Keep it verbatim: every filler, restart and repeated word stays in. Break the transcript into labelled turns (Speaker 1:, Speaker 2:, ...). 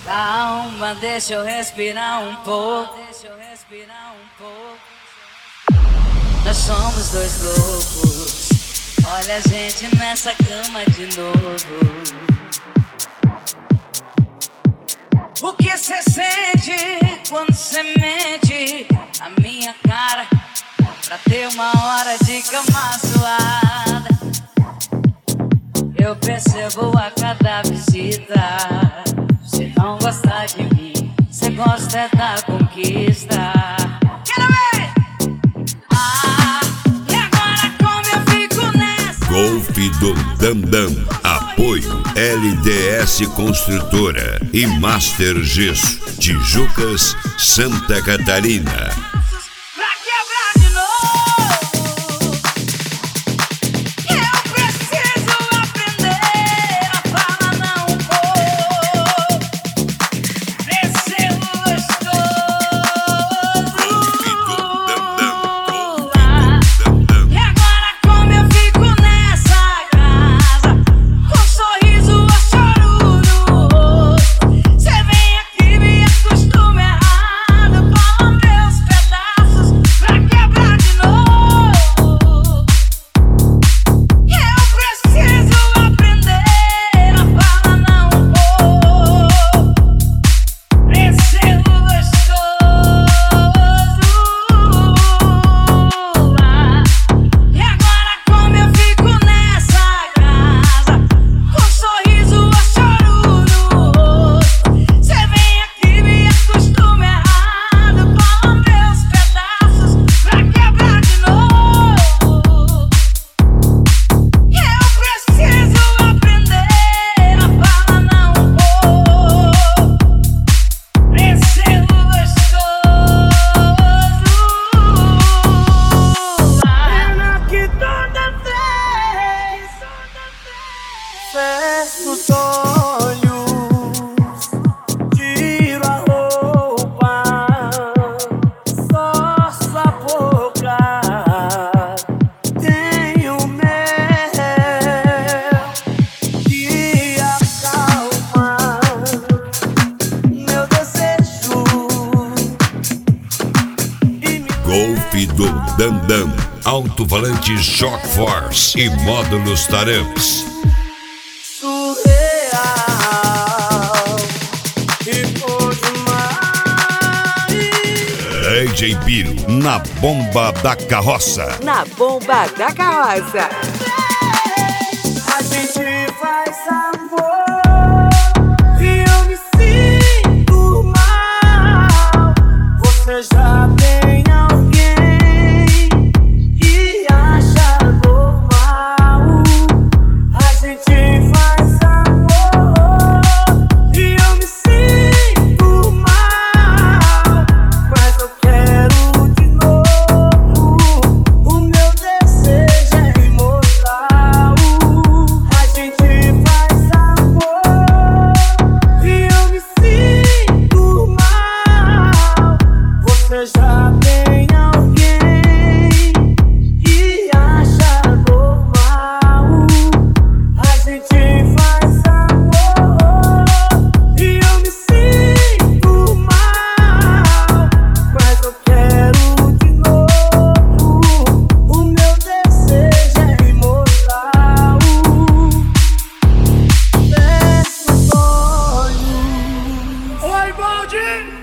Speaker 1: Calma, deixa eu respirar um pouco. Nós somos dois loucos. Olha a gente nessa cama de novo. O que cê sente quando cê mente a minha cara pra ter uma hora de cama suada? Eu percebo a cada visita. Cê não gosta de mim, cê gosta é da conquista. Quero ver! Ah, e agora como eu fico nessa?
Speaker 2: Golf do Dandam. Apoio L D S Construtora e Master Gesso, Tijucas, Santa Catarina.
Speaker 3: Fecho os olhos, tiro a roupa, só sua boca tem o mel que acalma meu desejo e me...
Speaker 2: Golf do Dandam, alto-falante Shock Force e módulos Taramps. D J Biro, na bomba da carroça.
Speaker 4: Na bomba da carroça.
Speaker 3: A gente faz amor e eu me sinto mal. Você já tem alguém e acha normal. A gente faz amor e eu me sinto mal, mas eu quero de novo. O meu desejo é imortal. A gente faz amor e eu me sinto mal. Você já tem alguém e acha normal. A gente faz amor e eu me sinto mal, mas eu quero de novo. O meu desejo é imortal. Fecho os olhos. Oi, Baldi!